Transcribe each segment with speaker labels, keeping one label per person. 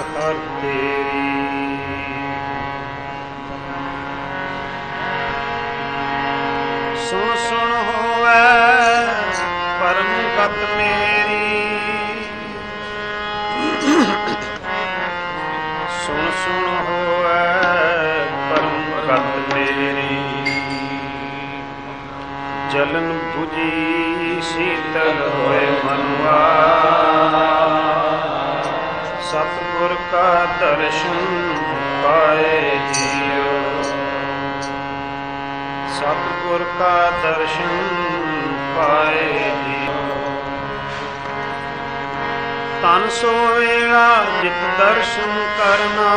Speaker 1: हर तेरी। सुन सुन होवे परम गत मेरी, सुन सुन होवे परम गत मेरी। जलन बुझी शीतल होए मनवा, सतगुर का दर्शन पाए जियो। सतगुर का दर्शन पाए जियो। तन सो वेला जित दर्शन करना,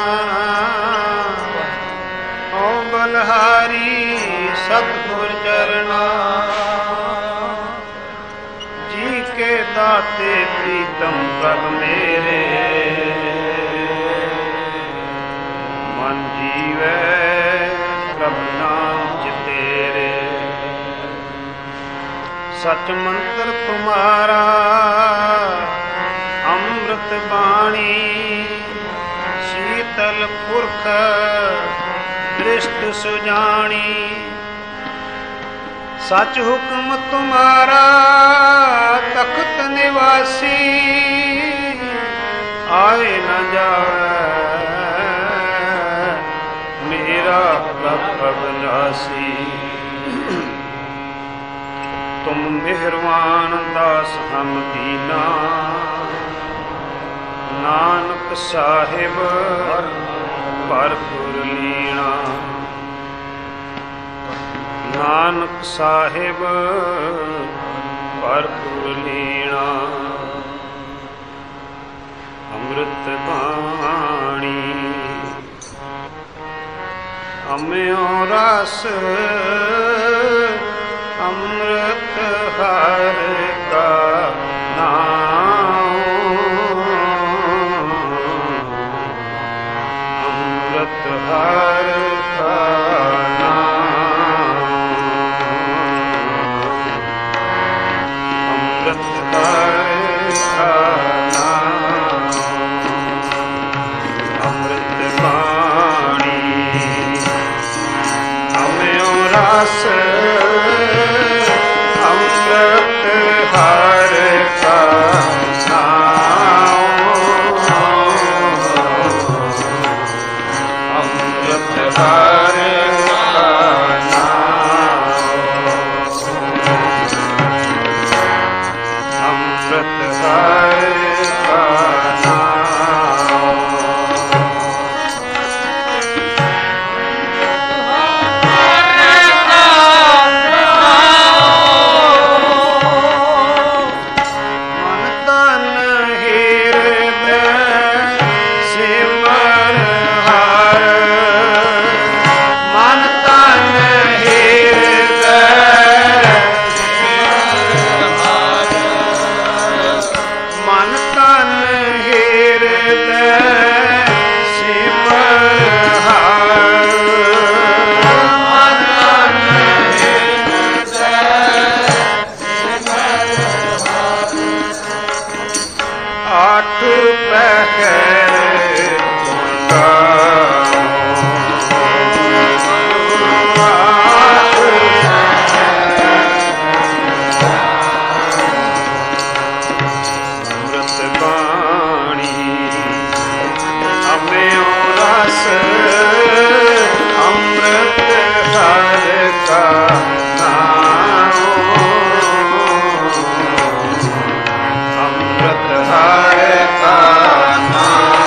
Speaker 1: ओ बलहारी सतगुर चरना। जी के दाते प्रीतम प्रभ मेरे, मन जीवै प्रभु नाम चितेरे। सच मंत्र तुम्हारा अमृत बाणी, शीतल पुरख दृष्ट सुजानी। सच हुक्म तुम्हारा तख्त निवासी, आए न जाए मेरा प्रभ अविनाशी। तुम मेहरबान दास हम दीना, नानक साहिब भरपुर लीना। नानक साहिब भरपुर लीना। अमृत बाणी अम्यो रस, अमृत हर का नाम। अमृत हर का नाम। अमृत हर का नाम। अमृत बाणी अम्यो रस, अमृत हर का नाम। अमृत हर का नाम। अमृत हर का नाम। अमृत हर का नाम।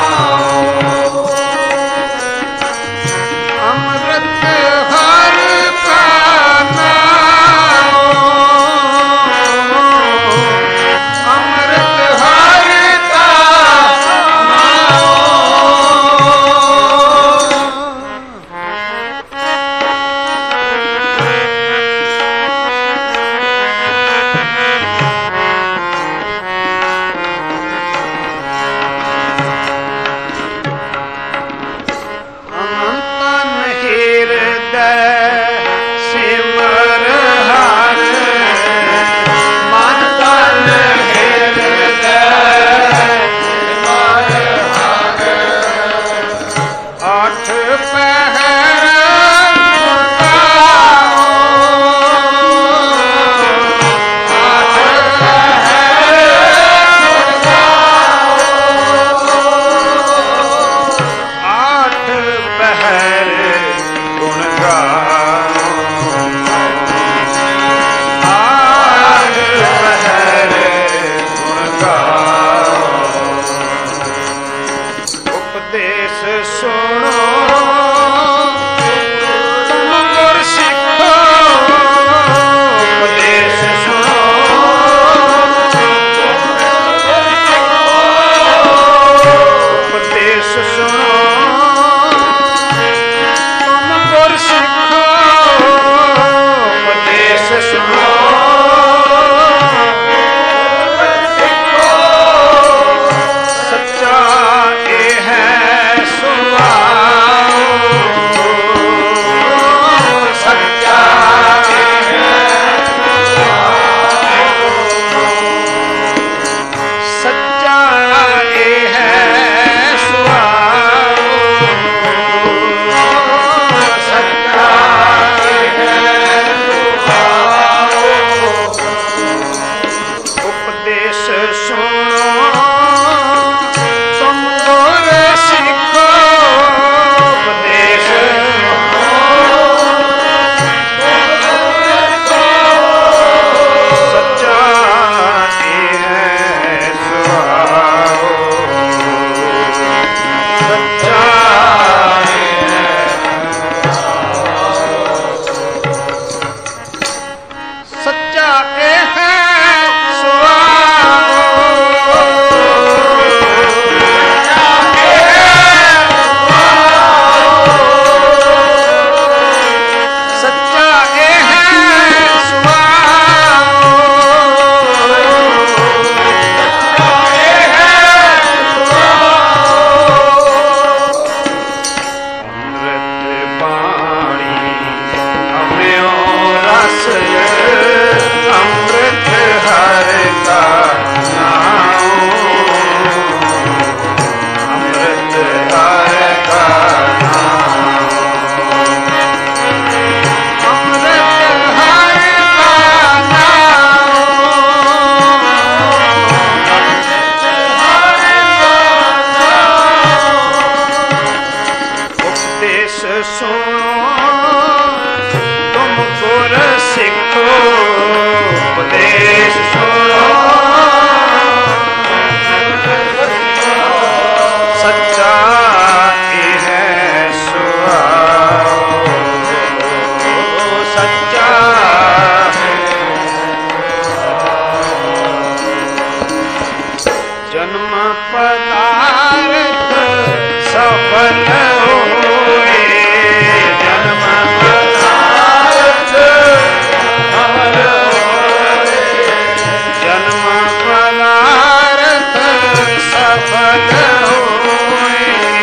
Speaker 1: पदार्थ सफल होए, जन्म पदार्थ सफल होए, जन्म पदार्थ सफल होए,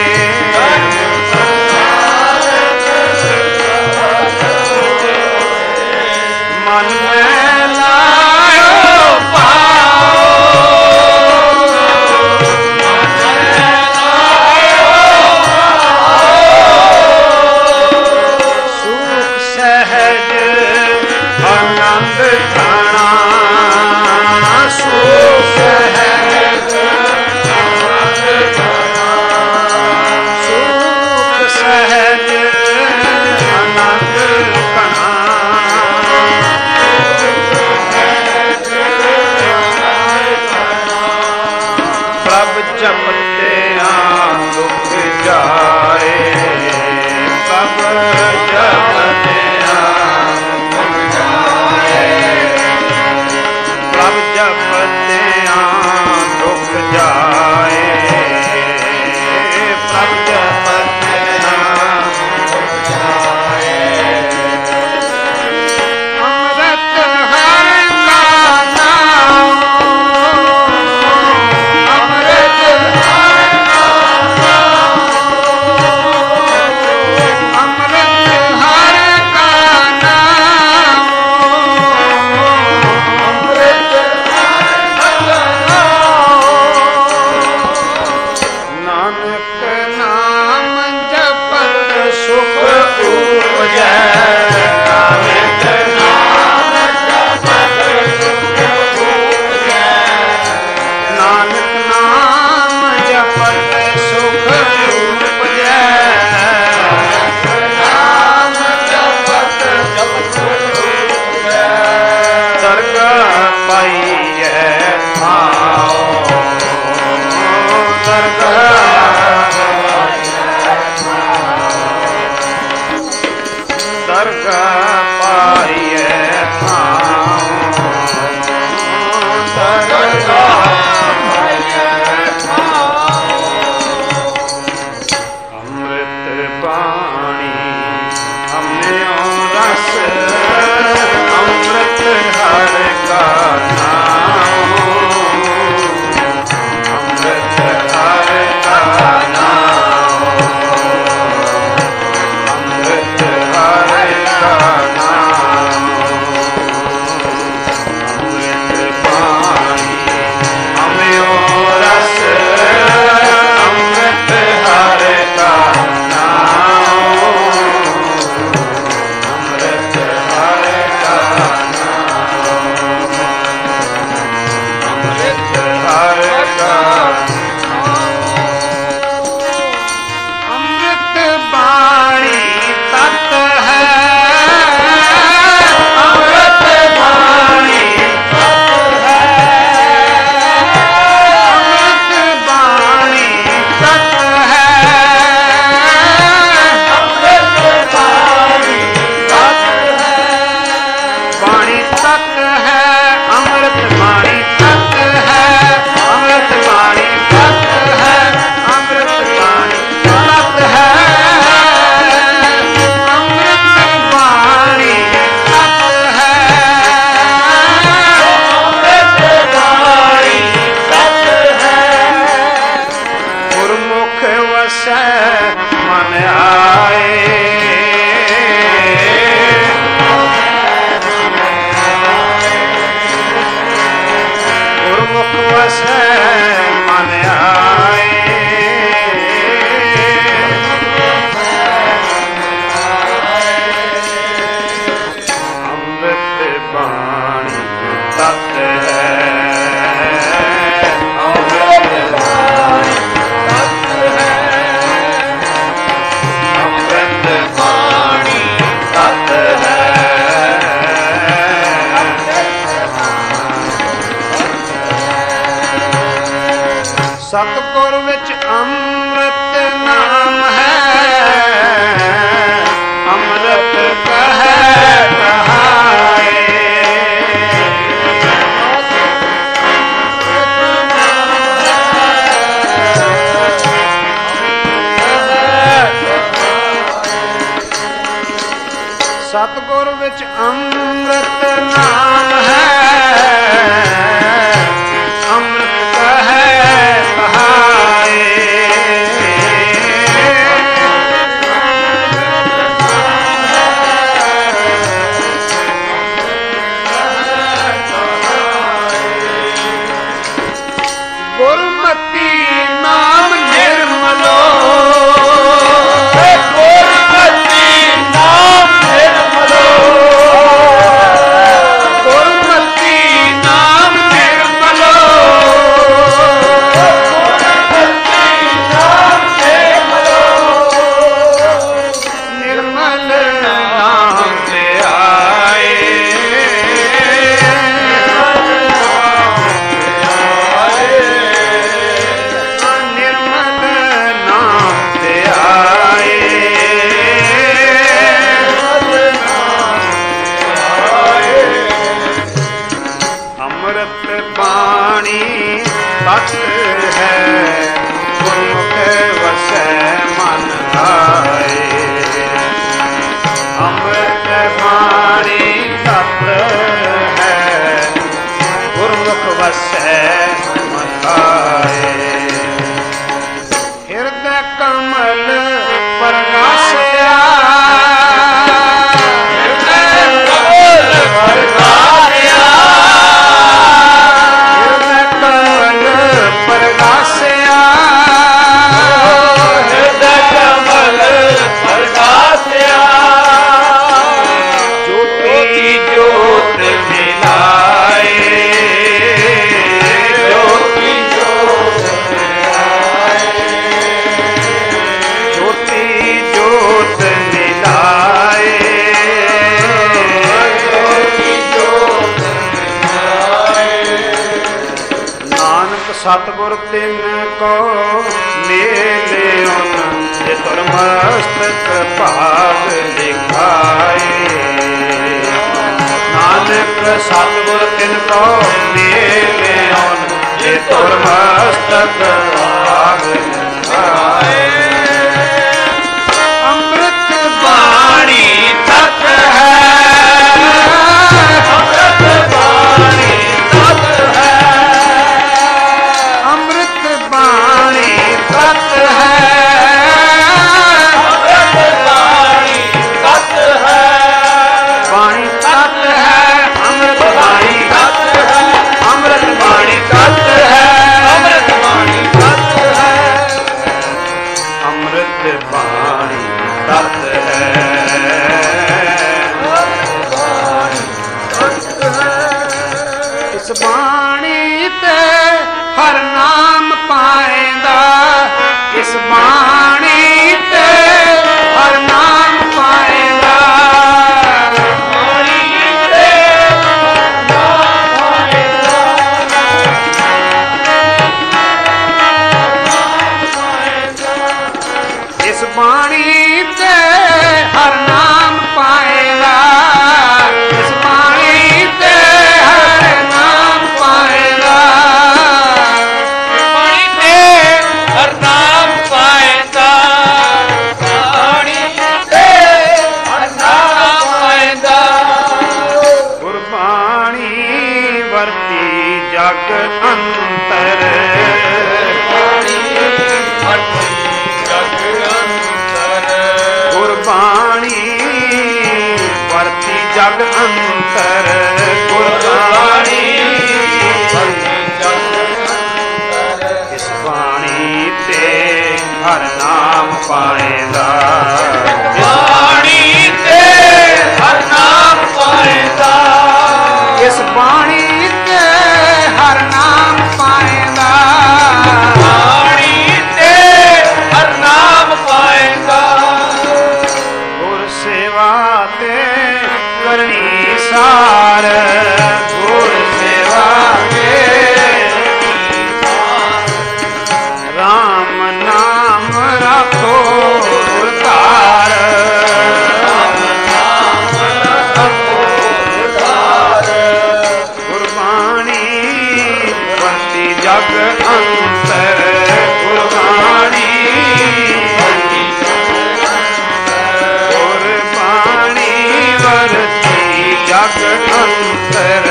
Speaker 1: मन में लायो
Speaker 2: ਸਤਿਗੁਰ ਵਿੱਚ ਅੰਮ੍ਰਿਤ ਨਾਮ ਹੈ, ਅੰਮ੍ਰਿਤ ਕਹੈ ਕਹਾਏ। ਅੰਮ੍ਰਿਤ ਬਾਣੀ ਤਤ ਹੈ ਗੁਰਮੁਖ ਵਸੈ ਮਨ ਆਏ। ਅੰਮ੍ਰਿਤ ਬਾਣੀ ਤਤ ਹੈ ਗੁਰਮੁਖ ਵਸੈ ਮਨ ਆਏ। ਹਿਰਦੈ ਕਮਲ ਪ੍ਰਗਾਸਿਆ ਸਤਿਗੁਰ ਤਿਨ ਕੋ ਮੇਲਿਓਨ ਜੇ ਤੁਰ ਮਸਤਕ ਭਾਗ ਲਿਖਾਏ। ਨਾਨਕ ਸਤਿਗੁਰ ਤਿਨ ਕੋ ਮੇਲਿਓਨ ਜੇ ਤੁਰ ਮਸਤਕ ਭਾਗ ਲਿਖਾਏ। ਅੰਮ੍ਰਿਤ ਬਾਣੀ ਤਤ ਹੈ ਅੰਮ੍ਰਿਤ ਬਾਣੀ ਤਤ ਹੈ ਅੰਮ੍ਰਿਤ ਬਾਣੀ ਤਤ ਹੈ ਅੰਮ੍ਰਿਤ ਬਾਣੀ ਤਤ ਹੈ ਬਾਣੀ ਤਤ ਹੈ ਅੰਮ੍ਰਿਤ ਬਾਣੀ ਤਤ ਹੈ ਅੰਮ੍ਰਿਤ ਬਾਣੀ ਤਤ ਹੈ ਅੰਮ੍ਰਿਤ ਬਾਣੀ ਤਤ ਹੈ ਅੰਮ੍ਰਿਤ ਬਾਣੀ ਤਤ ਹੈ। ਇਸ ਬਾਣੀ ਤੇ ਹਰ ਨਾਮ ਪਾਏਂਦਾ ਇਸ ਬਾਣੀ ਤੇ ਹਰ ਨਾਮ ਪਾਏਂਦਾ ਬਾਣੀ ਤੇ ਹਰ ਨਾਮ ਪਾਏਂਦਾ ਇਸ ਬਾਣੀ ਤੇ ਹਰ ਨਾਮ ਪਾਏਂਦਾ ਇਸ ਬਾਣੀ ਤੇ ਹਰ ਨਾਮ ਪਾਏਂਦਾ ਬਾਣੀ ਤੇ ਹਰ ਨਾਮ ਪਾਏਂਦਾ ਬਾਣੀ ਤੇ ਹਰ ਨਾਮ ਪਾਏਂਦਾ। ਗੁਰਬਾਣੀ ਵਰਤੀ ਜਗ ਅੰਤਰ ਗੁਰਬਾਣੀ ਵਰਤੀ ਜਗ ਅੰਤਰ ਗੁਰਬਾਣੀ ਵਰਤੀ ਜਗ ਅੰਤਰ ਗੁਰਬਾਣੀ ਵਰਤੀ ਜਗ ਅੰਤਰ ਇਸ ਬਾਣੀ ਤੇ ਹਰ ਨਾਮ ਪਾਏਂਦਾ ਬਾਣੀ ਤੇ ਹਰ ਨਾਮ ਪਾਏਂਦਾ ਇਸ ਬਾਣੀ ਤੇ ਹਰ ਨਾਮ ਪਾਏਂਦਾ ਬਾਣੀ ਤੇ ਹਰ ਨਾਮ ਪਾਏਂਦਾ। ਗੁਰ ਸੇਵਾ ਤੇ ਕਰਨੀ ਸਾਰ ਗੁਰ ਸੇਵਾ ਤੇ ਰਾਮ ਨਾਮ ਰੱਖੋ ਉਧਾਰ ਰਾਮ ਨਾਮ ਰੱਖੋ ਉਧਾਰ ਗੁਰਬਾਣੀ ਵਰਤੀ ਜਗ ਅੰਤਰ ਗੁਰਬਾਣੀ ਵਰਤੀ ਗੁਰਬਾਣੀ ਵਰਤੀ ਜਗ ਅੰਤਰ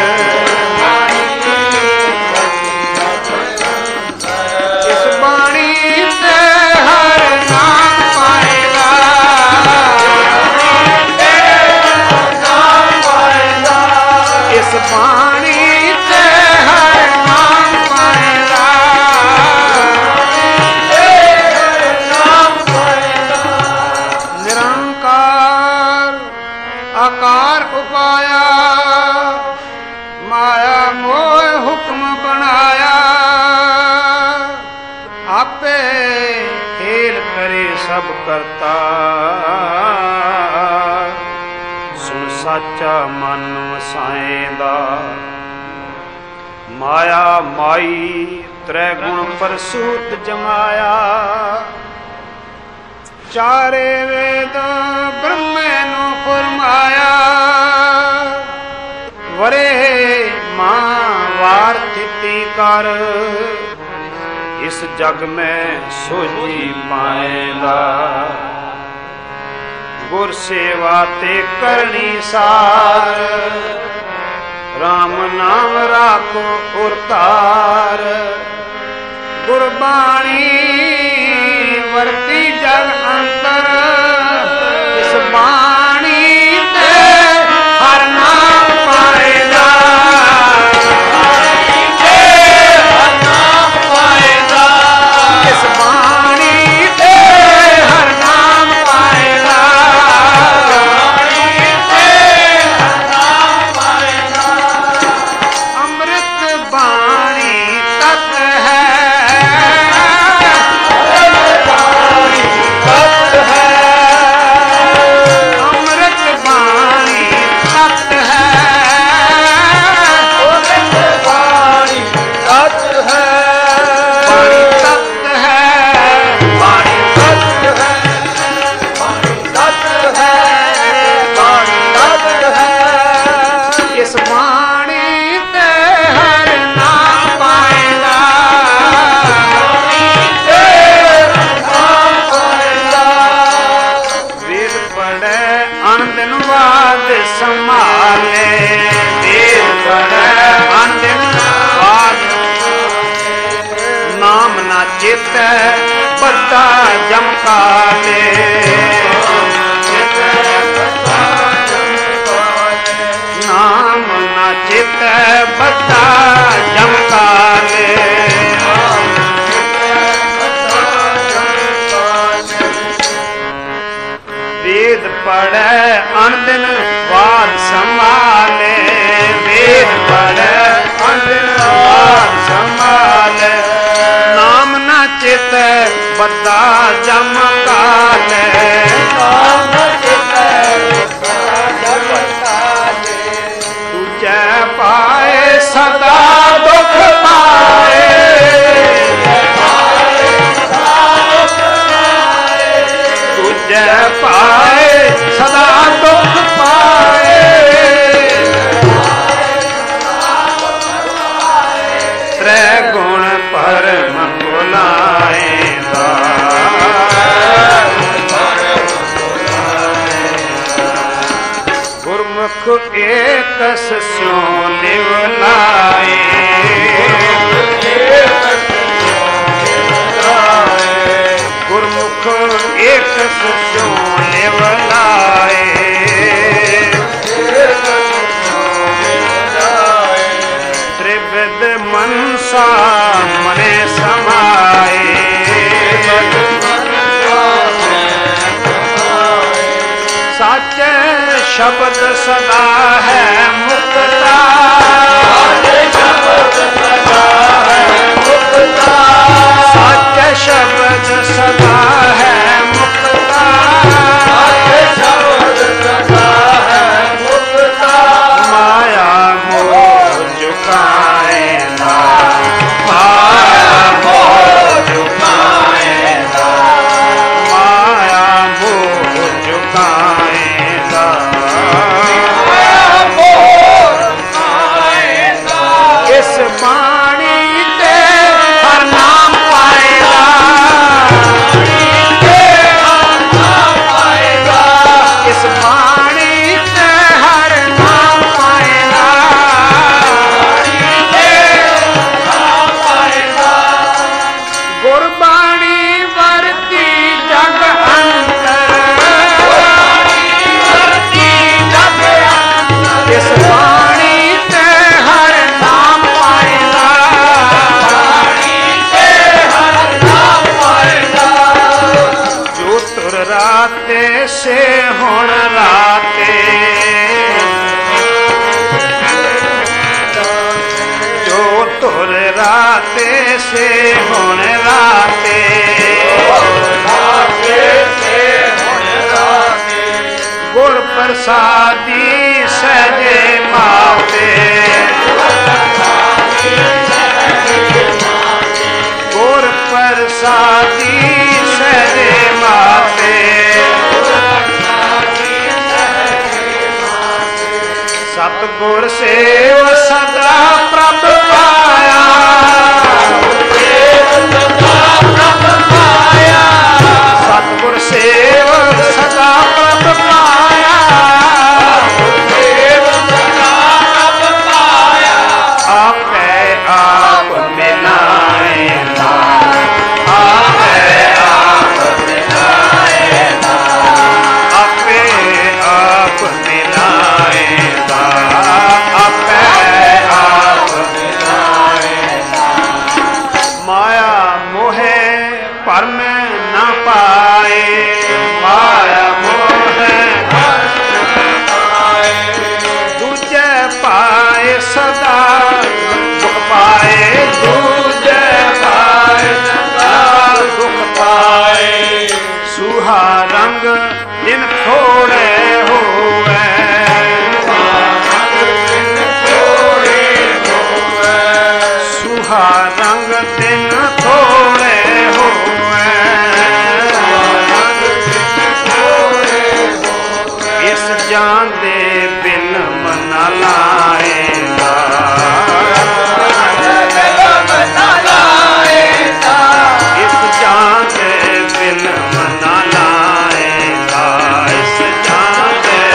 Speaker 2: ਇਸ ਬਾਣੀ ਤੇ ਹਰ ਨਾਮ ਪਾਏਗਾ ਇਸ ਬਾਣੀ ਤੇ ਹਰ ਨਾਮ ਪਾਏਗਾ ਨਿਰੰਕਾਰ ਆਕਾਰ ਉਪਾਇਆ ਮਾਇਆ ਮੋਹ ਹੁਕਮ ਬਣਾਇਆ ਆਪੇ ਖੇਲ ਕਰੇ ਸਭ ਕਰਤਾ ਸੁਣ ਸਾਚਾ ਮਨ ਵਸਾਏਂਦਾ ਮਾਇਆ ਮਾਈ ਤ੍ਰੈ ਗੁਣ ਪਰਸੂਤ ਜਮਾਇਆ ਚਾਰੇ ਵੇਦ ਬ੍ਰਹਮੇ ਨੂੰ ਫਰਮਾਇਆ ਵਰੇ ਮਾਂ
Speaker 1: आरती कर इस जग में सोझी पाएगा गुर सेवा ते करनी सार राम नाम राखो उरतार गुरबाणी वरती जग अंतर इस बाणी ते हर नाम पाएगा चित बड़ा जमकाले नाम ना चित बड़ा जमकाले वेद पढ़े अनदिन वाद संभाले वेद पढ़े अनदिन वाद संभाले चित बड़ा जमकाले तुझे पाए सदा दुख पाए तुझे पाए सदा दुख पाए त्रै गुण परम गुरमुख एक स्यो निवलाए गुरमुख एक स्यो निवलाए त्रिविध मनसा मने समाए सच शब्द सदा है मुक्ता सच शब्द सदा है मुक्ता माया मोह झुकाएगा माया मोह झुकाएगा माया मोह झुकाएगा इस पानी ते हर नाम पाएगा इस पानी ते हर नाम पाएगा गुरबाणी वरती जग अंतर इस पानी ते हर नाम पाएगा जो तुर राते से हुण राते जो तुर राते से हुण राते गुर प्रसादी सजे माते गुर प्रसादी सजे माते सतगुर सेव सदा प्रभ भरम न पाए, माया मोह दूजे पाए सदा दुख पाए, दूजे पाए सदा दुख पाए। सुहा रंग दिन थोड़े होवे, सुहा रंग दिन थोड़े होवे, इस जान दे बिन मना लाएगा, इस जान दे बिन मना लाएगा, इस जान दे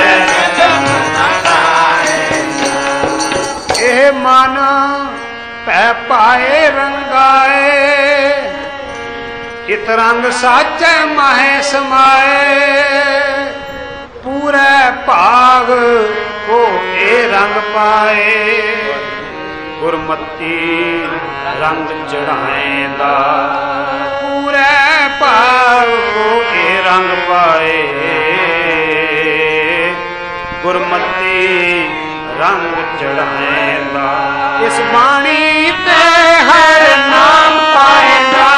Speaker 1: एह मन पै पाए रंगाए, चित रंग साचे माहे समाए, पूरे भाग को ए रंग पाए, गुरमती रंग चढ़ाएगा, पूरे भाग को ए रंग पाए, गुरमती रंग चढ़ाएगा। इस बाणी ते हर नाम पाएगा,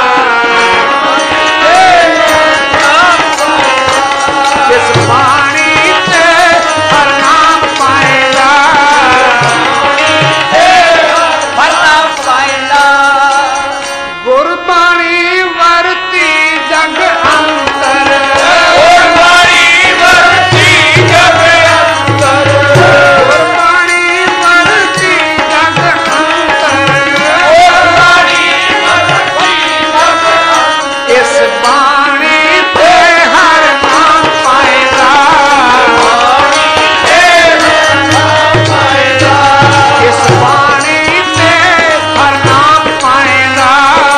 Speaker 1: इस बाणी ते हर नाम पाएगा, हर नाम पाएगा। गुरबाणी वरती जग अंतर, गुरबाणी वरती जग अंतर, गुरबाणी वरती जग अंतर, गुरबाणी वरती जग अंतर। इस बाणी ते हर नाम पाएगा, इस बाणी ते हर नाम पाएगा।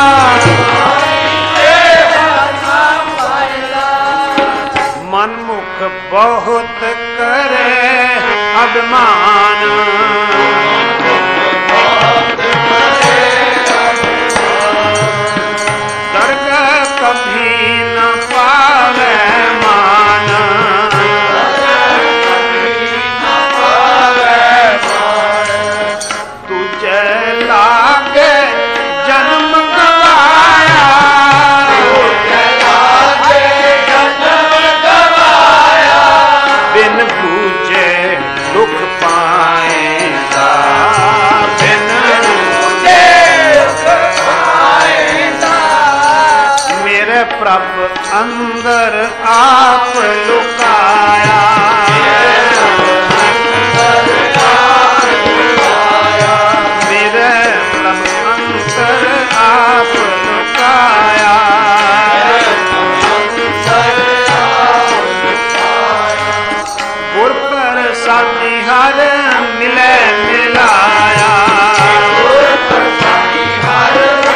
Speaker 1: मनमुख बहुत करे अभिमान, दरगाह कभी न पावे मान, तुझे लागे जन्म गवाया, बिन पूजे दुख पाएगा, बिन पूजे दुख पाएगा। मेरे प्रभ अंदर आप लुकाया, मेरे प्रभ अंदर आप लुकाया, गुर प्रसादी हर मिले मिलाया, गुर प्रसादी हर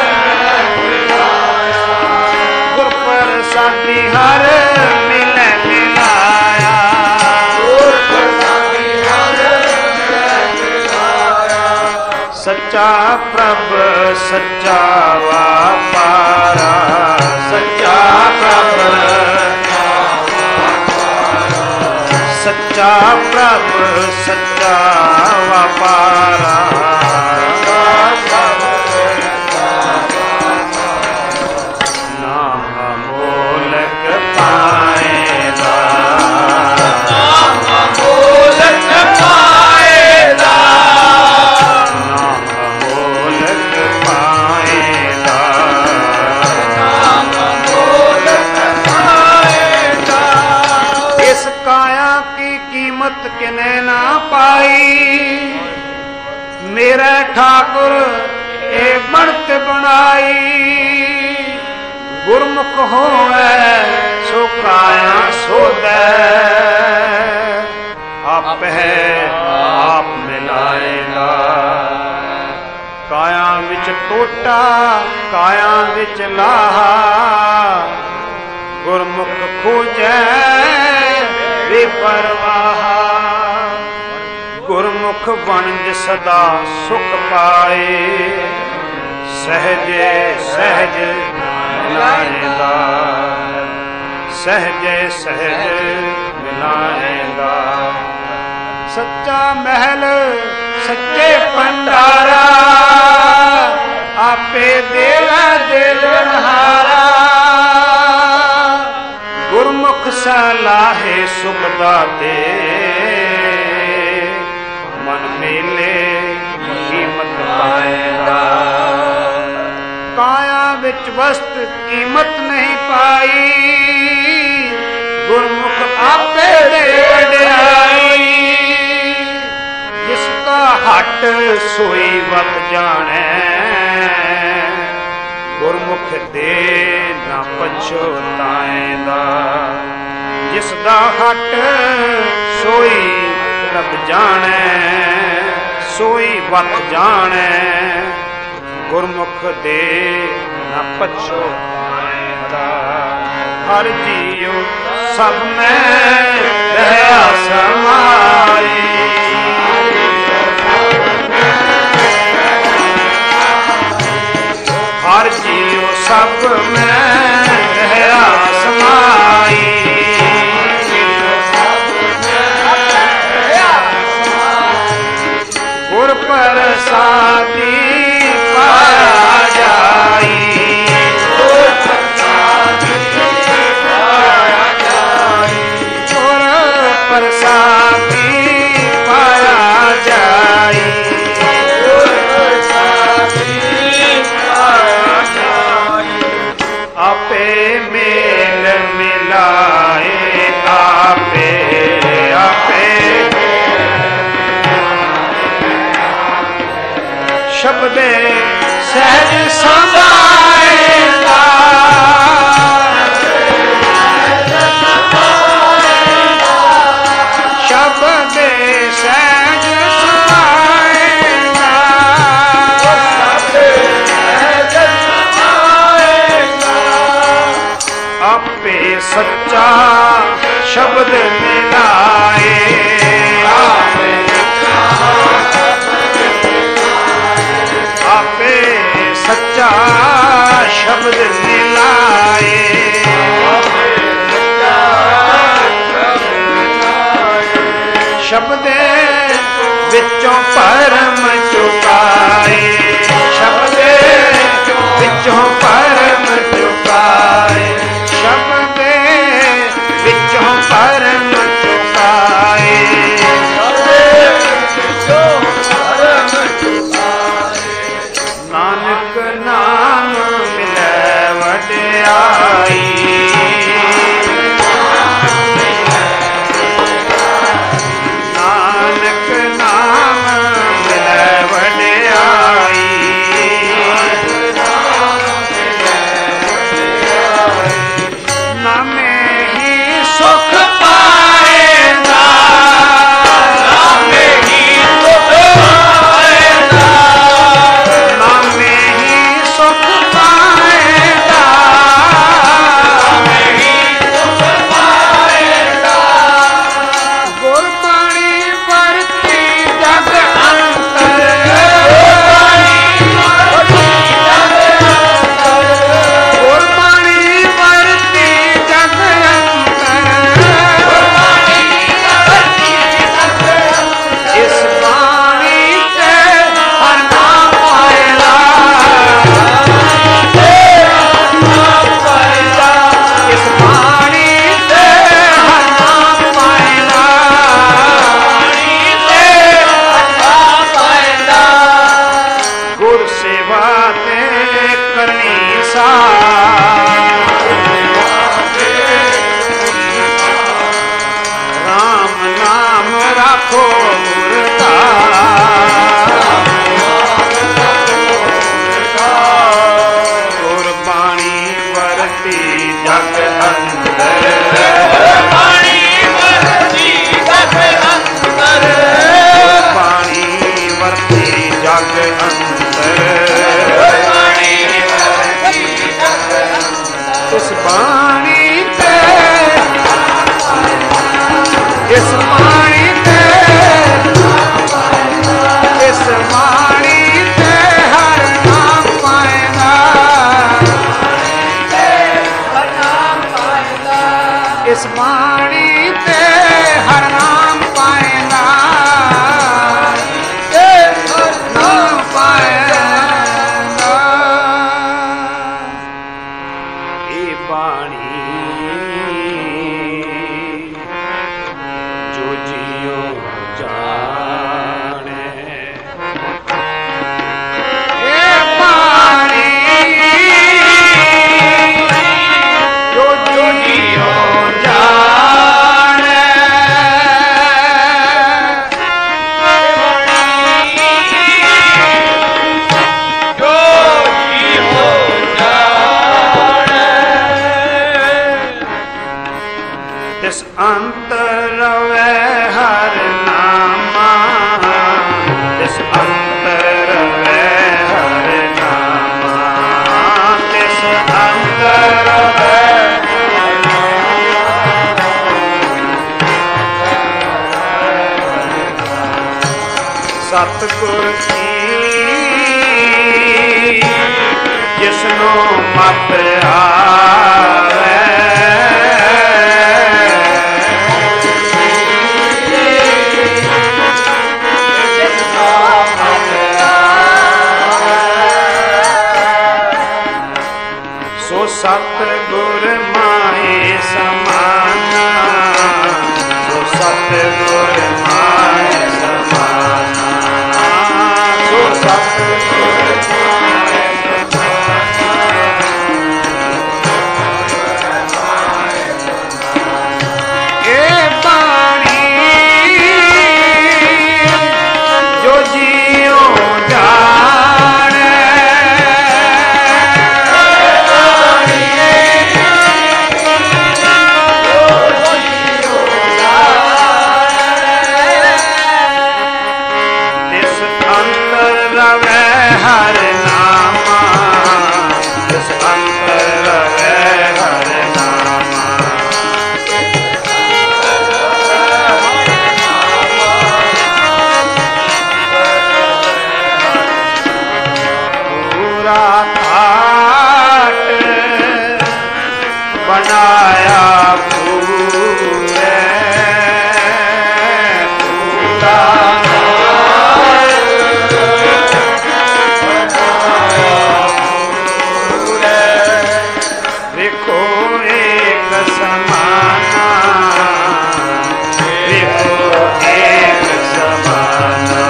Speaker 1: गुर प्रसादी हर मिले मिलाया, गुर प्रसादी हर मिलाया। सच्चा प्रभ सच्चा वापारा, सच्चा प्रभ सच्चा प्रभ सच्चा वापारा, नाम मोलक पाएगा, नाम मोलक पाएगा, नाम मोलक पाएगा, नाम मोलक पाएगा। इस काया की कीमत किने ना पाई, मेरा ठाकुर ए बनत बनाई, गुरमुख होवे सो काया सोदै, आप है आप मिलाएगा। काया विच टोटा काया विच लाहा, गुरमुख खोजै बेपरवाह, गुरमुख वणज सदा सुख पाए, सहज सहज ਮਿਲਾਏਂਦਾ, ਸਹਜੇ ਸਹਜ ਮਿਲਾਏਂਦਾ। ਸੱਚਾ ਮਹਿਲ ਸੱਚੇ ਭੰਡਾਰਾ, ਆਪੇ ਦੇਵਾ ਦਿਲਹਾਰਾ। ਗੁਰਮੁਖ ਸਲਾਹੇ ਸੁਖ ਦਾਤੇ, ਮਨ ਮੇਲੇ ਕੀਮਤ ਪਾਏਂਦਾ। ਕਾਇਆ ਵਿੱਚ ਵਸਤ ਕੀਮਤ ਨਹੀਂ ਪਾਈ, ਗੁਰਮੁਖ ਆਪੇ ਦੇ ਵਡਿਆਈ। ਜਿਸ ਕਾ ਹੱਟ ਸੋਈ ਵਤ ਜਾਣੈ, ਗੁਰਮੁਖ ਦੇ ਨਾ ਪਛਤਾਏਂਦਾ। ਜਿਸ ਦਾ ਹੱਟ ਸੋਈ ਰਬ ਜਾਣੈ, ਸੋਈ ਵਤ ਜਾਣੈ। ਗੁਰਮੁਖ ਦੇ ਨਾ ਪਛਤਾਏਂਦਾ। ਹਰ ਜੀਉ ਸਭ ਮੈਂ ਰਹਿਆ ਸਮਾਈ, ਹਰ ਜੀਉ ਸਭ ਮੈਂ ਰਹਿਆ ਸਮਾਈ। ਗੁਰ ਪ੍ਰਸਾਦੀ ਪਾਇਆ ਜਾਈ, ਗੁਰ ਪ੍ਰਸਾਦੀ ਪਾਇਆ ਜਾਈ। ਗੁਰ ਪ੍ਰਸਾਦੀ ਪਾਇਆ ਜਾਈ, ਗੁਰ ਪ੍ਰਸਾਦੀ ਪਾਇਆ ਜਾਈ। ਆਪੇ ਮੇਲ ਮਿਲਾਏ, ਆਪੇ ਆਪੇ ਸ਼ਬਦੇ ਸਹਿਜ ਸਮਾਏਂਦਾ, ਸ਼ਬਦੇ ਸਹਿਜ ਸਮਾਏਂਦਾ। ਆਪੇ ਸੱਚਾ ਸ਼ਬਦ ਮਿਲਾਏ, ਆਪੇ ਸੱਚਾ ਸ਼ਬਦ ਮਿਲਾਏ। ਸ਼ਬਦੇ ਵਿੱਚੋਂ ਭਰਮ ਚੁਕਾਏ, ਸ਼ਬਦੇ ਵਿੱਚੋਂ ਭਰਮ ਚੁਕਾਏ। ਸ਼ਬਦੇ ਵਿੱਚੋਂ ਭਰਮ ਚੁਕਾਏ, ਨਾਨਕ ਨਾਮ ਮਿਲੈ ਵਡਿਆਈ। ਨਾਨਕ ਨਾਮ ਮਿਲੈ ਵਡਿਆਈ। ਨਾਮੇ ਹੀ ਸੁਖ ਪਾਏਂਦਾ, ਨਾਮੇ ਹੀ ਸੁਖ ਪਾਏਂਦਾ। ਨਾਮੇ ਹੀ ਸੁਖ ਪਾਏਂਦਾ, ਨਾਮੇ ਹੀ ਸੁਖ ਪਾਏਂਦਾ। ਗੁਰਬਾਣੀ ਵਰਤੀ ਜਗ ਅੰਤਰ, ਗੁਰਬਾਣੀ ਵਰਤੀ ਜਗ ਅੰਤਰ। ਗੁਰਬਾਣੀ ਵਰਤੀ ਜਗ ਅੰਤਰ, ਗੁਰਬਾਣੀ ਵਰਤੀ ਜਗ ਅੰਤਰ। ਇਸ ਬਾਣੀ ਤੇ ਹਰ ਨਾਮ ਪਾਏਂਦਾ, ਇਸ ਬਾਣੀ ਤੇ ਹਰ ਨਾਮ ਪਾਏਂਦਾ, ਗੁਰ ਸੇਵਾ ਤੇ ਕਰਨੀ ਸਾਰ। ਰਾਮ ਨਾਮ ਰਾਖੋ ਗੁਰ ਗੁਰਬਾਣੀ ਵਰਤੀ ਜਗ ਅੰਦਰ, ਗੁਰਬਾਣੀ ਵਰਤੀ ਜਗ ਅੰਦਰ। ਗੁਰਬਾਣੀ ਵਰਤੀ ਜਗ ਅੰਦਰ, ਗੁਰਬਾਣੀ ਵਰਤੀ ਜਗ ਅੰਤਰ ਰਵੈ ਹਰ ਨਾਮਾ, ਤਿਸ ਅੰਤਰ ਰਵੈ ਹਰ ਨਾਮਾ, ਤਿਸ ਅੰਤਰ ਰਵੈ ਸਤਿਗੁਰ ਕੀ ਜਿਸਨੂੰ ਮਤ ਆਵੈ, ਸੋ ਸਤਿਗੁਰ ਮਾਹੇ ਸਮਾਨਾ, ਸੋ ਸਤਿਗੁਰ ਮਾਹੇ ਸਮਾਨਾ, ਸੋ ਸਤਿਗੁਰ ਮਾਹੇ ਸਮਾਨਾ। ਇਹ ਬਾਣੀ ਜੋ ਜੀਉ ਜਾਣੈ, ਹਰ ਨਾਮਾ, ਤਿਸ ਅੰਤਰ ਰਵੈ ਹਰ ਨਾਮਾ, ਪੂਰਾ ਠਾਟ ਬਣਾਇਆ ਪੂਰੇ, ਪੂਰਾ ਵੇਖੋ ਏਕ ਸਮਾਨਾ, ਵੇਖੋ ਏਕ ਸਮਾਨਾ,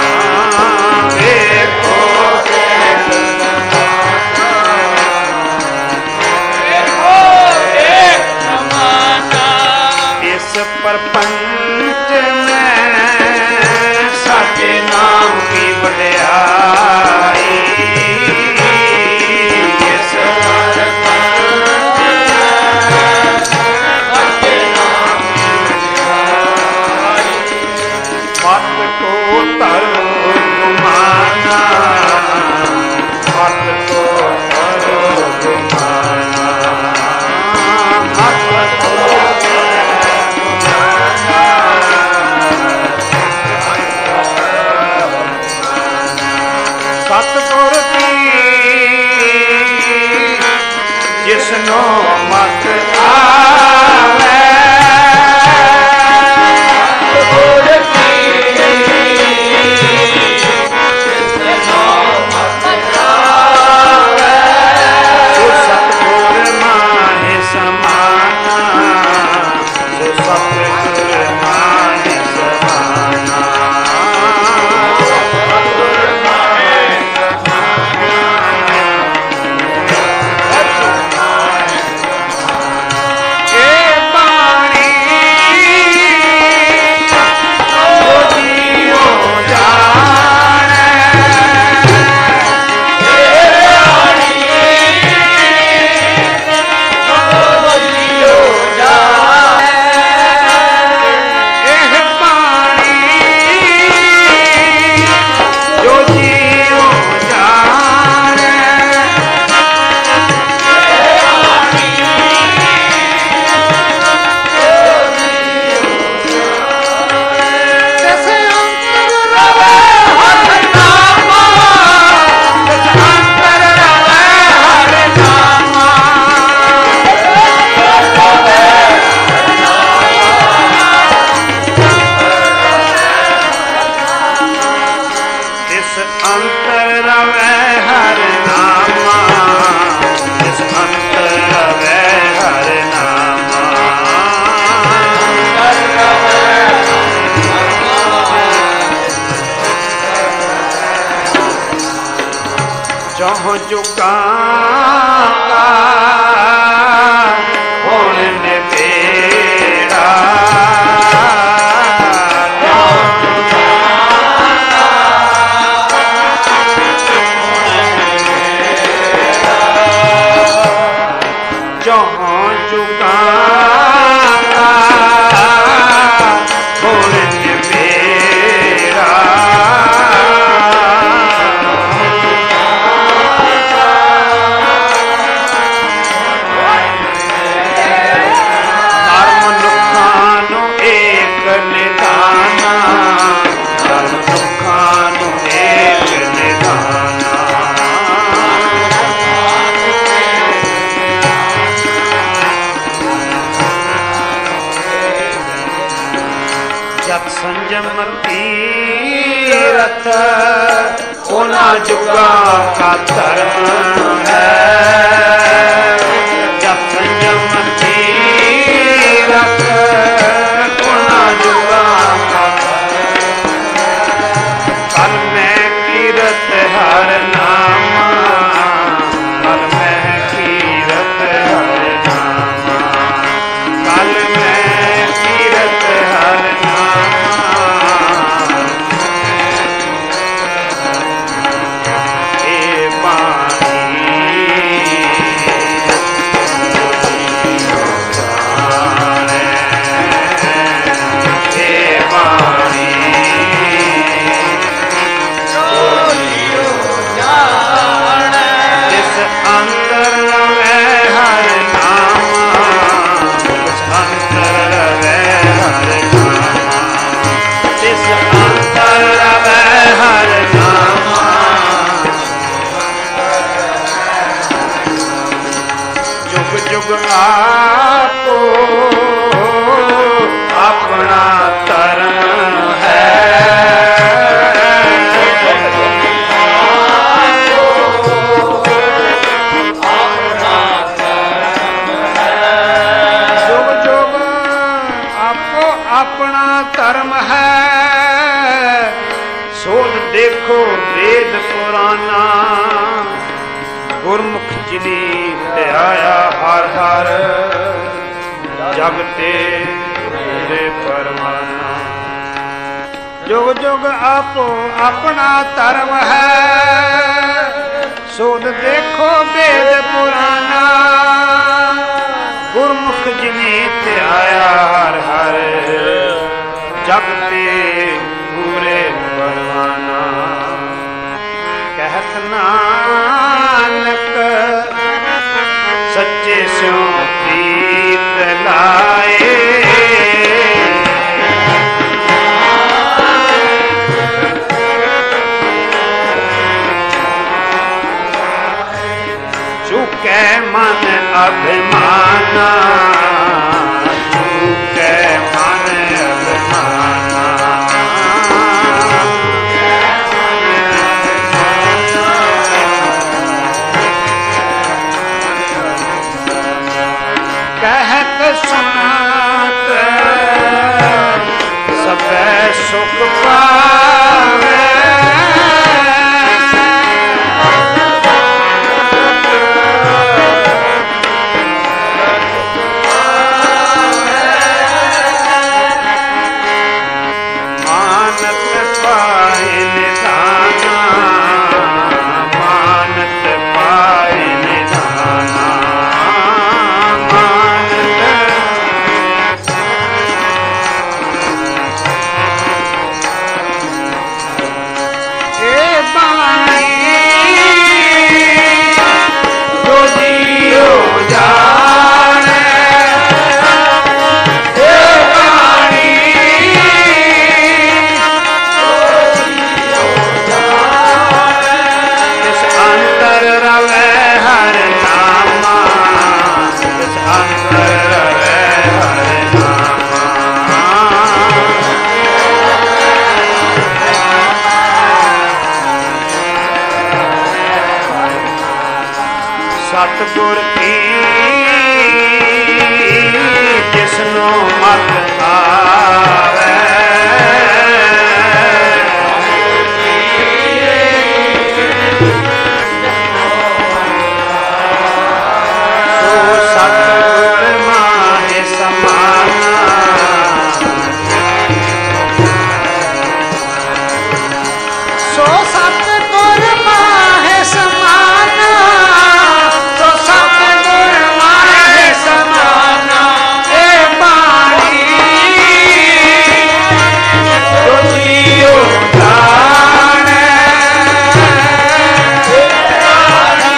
Speaker 1: ਵੇਖੋ ਏਕ ਸਮਾਨਾ, ਇਸ ਪਰਪੰਚ ਮੈਂ ਸਾਚੇ ਨਾਮ ਕੀ ਵਡਿਆਈ, ਇਸ ਮਤ ਕੋ ਧਰੋ ਗੁਮਾਨਾ, ਮਤ ਕੋ ਧਰੋ ਗੁਮਾਨਾ, ਮਤ ਕੋ ਸਤਿਗੁਰ ਕੀ ਜਿਸਨੂੰ ਮਤ ਆਵੈ, ਜਹ ਜੁਗਾ ਕਾ ਹੁਣ ਨਿਬੇੜਾ, ਜਹ ਜੁਗਾ ਕਾ जुगा का धर्म है। जब संयम तीरथ गुना जुगा का कल में कीरत हर नामा, कल में कीरत हर नामा, कल में कीरत हर नामा। हे पानी हे पानी जिस अंतर रवे हर नामा, जिस अंतर रवे हर नामा, जिस अंतर रवे हर नामा। जुग जुग आपो अपना धर्म है। जुग जुग आपो अपना धर्म है। सोध देखो वेद पुराना, गुरमुख जिनी ते आया हर हर, जगते पूरे परवाना। जुग जुग आपो अपना धर्म है। सोध देखो वेद पुराना, गुरमुख जिनी ते आया हर हर, जगते पूरे परवाना। कहत नानक सच्चे स्यों प्रीत लाए। चूके मन अभिमाना, चूके मन अभिमाना। कहत सुनात सबे सुख पावे। मानत पाए निधाना, मानत पाए निधाना, सतगुर की जिसनो मत आवे। सो सतगुर माहे समाना, सो सतगुर माहे समाना, तो सतगुर माहे समाना। ए पानी जो जियो जाने, ए पानी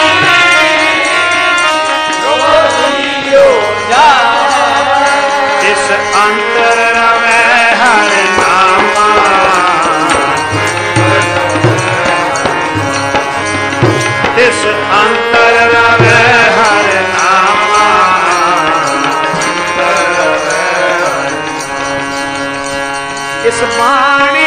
Speaker 1: जो जियो जाने। इस अंतर रवे हर नामा, इस अंतर रवे हर नामा। इस वाणी